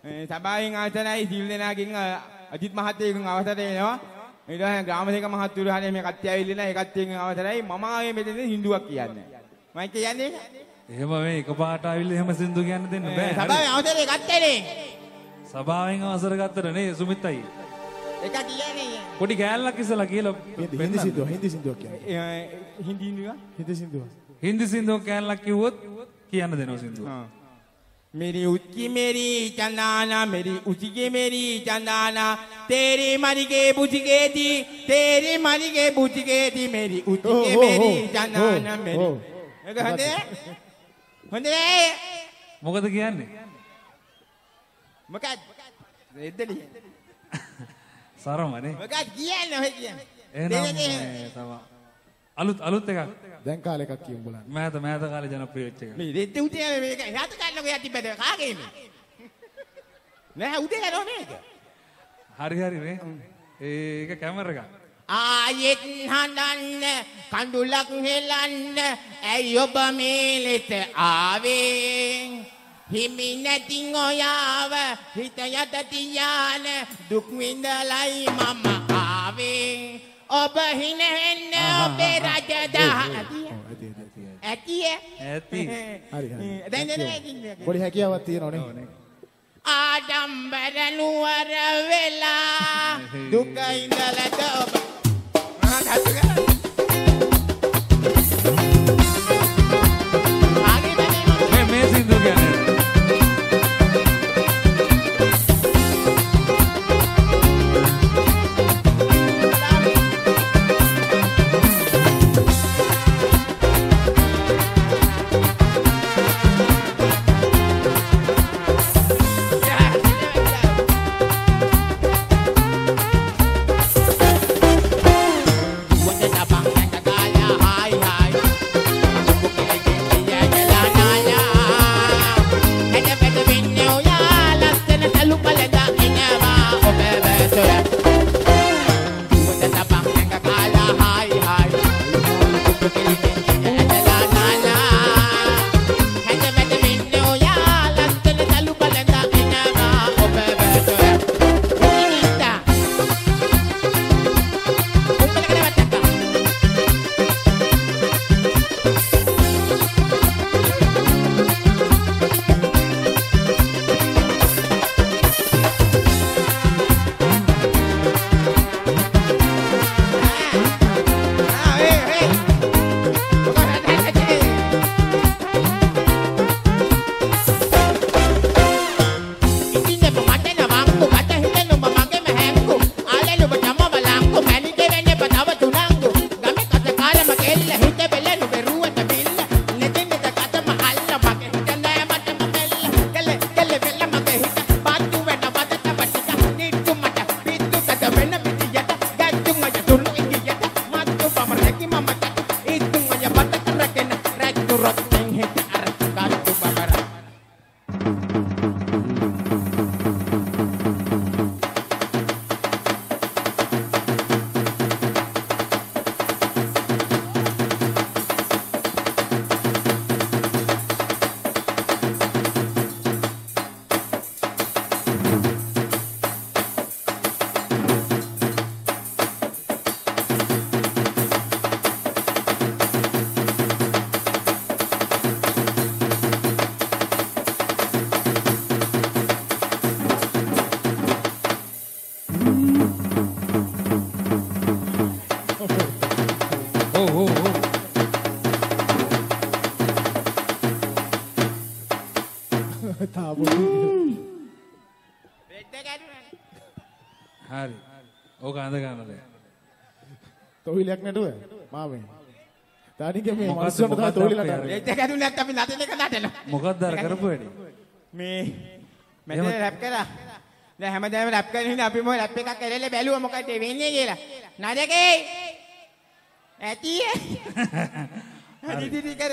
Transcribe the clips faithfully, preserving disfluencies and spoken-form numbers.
සභාවෙන් ආසනයි සිල් දෙනාගෙන් අජිත් මහත්තයෙකුගෙන් අවසර දෙනවා. ඊට පස්සේ ග්‍රාමසේවක මහත්තුරු හරිය මේ කට්ටිය ඇවිල්ලා ඒ කට්ටියගෙන් අවසරයි මම ආවේ මෙතන හින්දුවක් කියන්නේ. මම කියන්නේ එහෙම මේ එකපාරට ආවිල්ලා එහෙම සින්දු කියන්න දෙන්න බෑ. සභාවෙන් අවසරේ ගත්තනේ. සභාවෙන් අවසර ගත්තට නේ සුමිත් අයියේ. ඒක කියන්නේ පොඩි ගෑල්ලක් ඉස්සලා කියලා හින්දි සින්දුව හින්දි සින්දුව කියන්නේ. හින්දි හින්දුව හින්දි සින්දුව. හින්දි සින්දුව ගෑල්ලක් කිව්වොත් කියන්න දෙනවා සින්දුව. मेरी उसकी मेरी चंदाना मेरी उसी के मेरी चंदाना तेरी मरी के बुझ के थी तेरी मरी के बुझ के थी मेरी उसी के मेरी चंदाना मेरी हंदे हंदे මොකද කියන්නේ මොකක්ද එද්දලි සරමනේ මොකක්ද කියන්නේ ඔය කියන්නේ එහෙනම් තමයි අලුත් අලුත් එකක් දැන් කාලේ එකක් කියමු බලන්න. මෑත මෑත කාලේ ජනප්‍රිය වෙච්ච එක. මේ දෙද්ද උදේ මේක රාත කන්නකෝ යටි බද කාගේ මේ නෑ උදේ යනවා මේක. හරි හරි නේ. ඒක කැමර එකක්. ආයෙත් හඳන්න කඳුලක් හෙලන්න ඇයි ඔබ මේ ලෙස ආවේ හිමි නැති ඔයාව හිත යට තියාන දුක් විඳලයි මම ආවේ ඔබ හිනෙන්න ඔබේ රජදා ඇති ඇති හරි හරි. දැන් දැන් පොඩි හැකියාවක් තියෙනවනේ. ආඩම්බර නුවර වෙලා දුක ඉඳලද ඔබ මේ මේ සින්දු කියන්නේ හරි. ඕක අඳ ගන්නද? තොවිලක් නටුව මාමේ. තානිකේ මේ මනුස්සයන්ට තමයි තොවිලට අර. ඒක ගැදුනේ නැත්නම් අපි නටන එක නටන. මොකක්ද අර කරපු වැඩේ? මේ මෙතන රැප් කරා. දැන් හැමදාම රැප් කරන හින්දා අපි මොකද රැප් එකක් කරලා බැලුවා මොකද වෙන්නේ කියලා. නඩකේ. ඇති. හරි දිදි කර.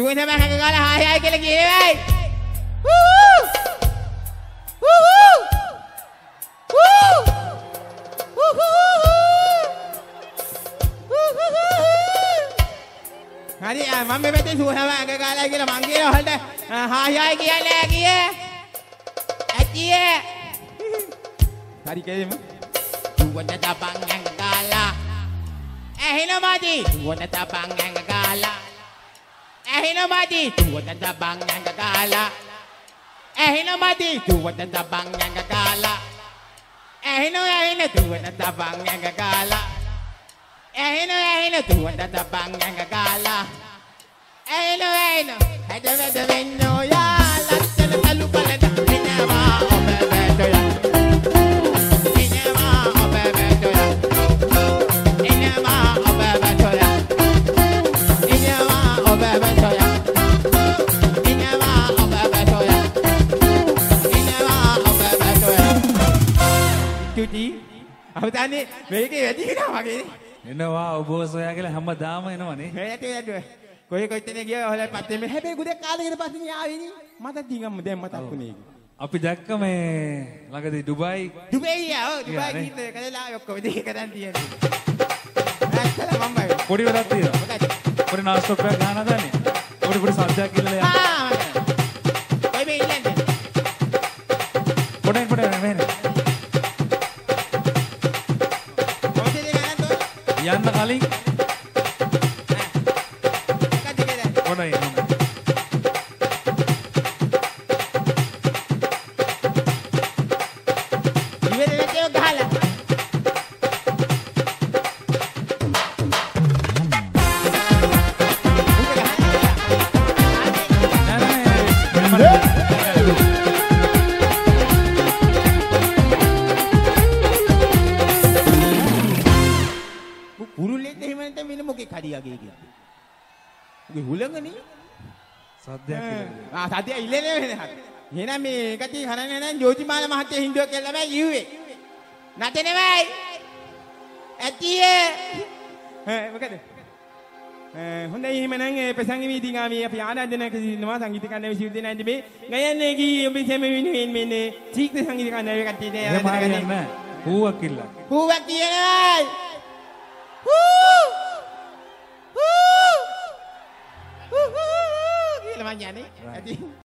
දුවන බෑ හැක ගාලා හායි හායි කියලා කියේවයි. වූ! වූ! වූ! වූ! හරි මම මේ පැත්තේ දුවන බෑ හැක ගාලා කියලා මං කියන වලට හායි හායි කියන්නේ කියේ. ඇතියේ. හරි කියේම. දුවන තපන් හැක ගාලා. ඇහින මදි. දුවන තපන් හැක ගාලා. ඇහින මදි. දුවන තපන් හැක ගාලා. ඇහින මදි. දුවන තපන් හැක ගාලා. ඇහින ඇහින දුවන තපන් හැක ගාලා. ඇහින ඇහින දුවන තපන් හැක ගාලා. ඇහින ඇහින හැද වැද වෙන්නෝ යා ලස්සන තලු බලද එනවා ඔබ වැටෝයා. එනවා ඔබ වැටෝයා. එනවා ඔබ වැටෝයා. එනවා ඔබ වැටෝයා. එනවා ඔබ වැටෝයා. එනවා ඔබ වැටෝයා. තුටි අවදානේ මේකේ වැඩි වෙනවා වගේ. එනවා ඔබ සොයා කියලා හැමදාම එනවනේ. හේතු හේතු කොයි කොයිතනේ ගියා ඔයාලා පත්තේ මේ හැබැයි ගුඩේ කාලෙකට පස්සේ මේ ආවේනේ මට දිගම දැන් මතක් වුණේ. අපි දැක්ක මේ ළඟදී ඩුබායි දුබයි යා ඔව් දුබයි ගිහින් කළා ඔක්කොම දෙක කරන් තියෙන්නේ. ඇත්තට මම බයි. පොඩි වැඩක් තියෙනවා. මොකද? පොඩි නාස්තෝක් එකක් ගහන හදන්නේ. පොඩි පොඩි සද්දයක් කියලා යන්න. ආ ඔය මේ ඉන්නේ. පොඩෙන් පොඩ මෙහෙන. කොහෙද ගන්න තෝ? යන්න කලින් පොඩයි නම. ඉවර නැතිව ගහලා. කුරුල්ලෙක් එහෙම නැත්නම් මෙන්න මොකෙක් හරියගේ කියන්නේ. උගේ හුලඟනේ. සද්දයක් කියලා. ආ සද්දය ඉල්ලන්නේ වෙනහත්. එහෙනම් මේ එකටි කරන්නේ නැත්නම් ජෝතිමාල මහත්තයා හින්දුවක් කියලා බෑ කිව්වේ. නැතේ නෙවෙයි. ඇතියේ. ඈ මොකද? ඈ හොඳයි එහෙමනම් ඒ ප්‍රසංග වීදිකාවේ අපි ආරාධනා කරනවා සංගීතකරණ විශ්වවිද්‍යාලයේ මේ ගයන්නේ කී ඔබ සැම වෙනුවෙන් මෙන්නේ චීක්ත සංගීතකරණ වේ කට්ටියට ආරාධනා කරන්නේ. හුවක් කිල්ල. හුවක් කියනවා. හූ! හූ! හූ! හූ! කියලා මං යන්නේ. ඇති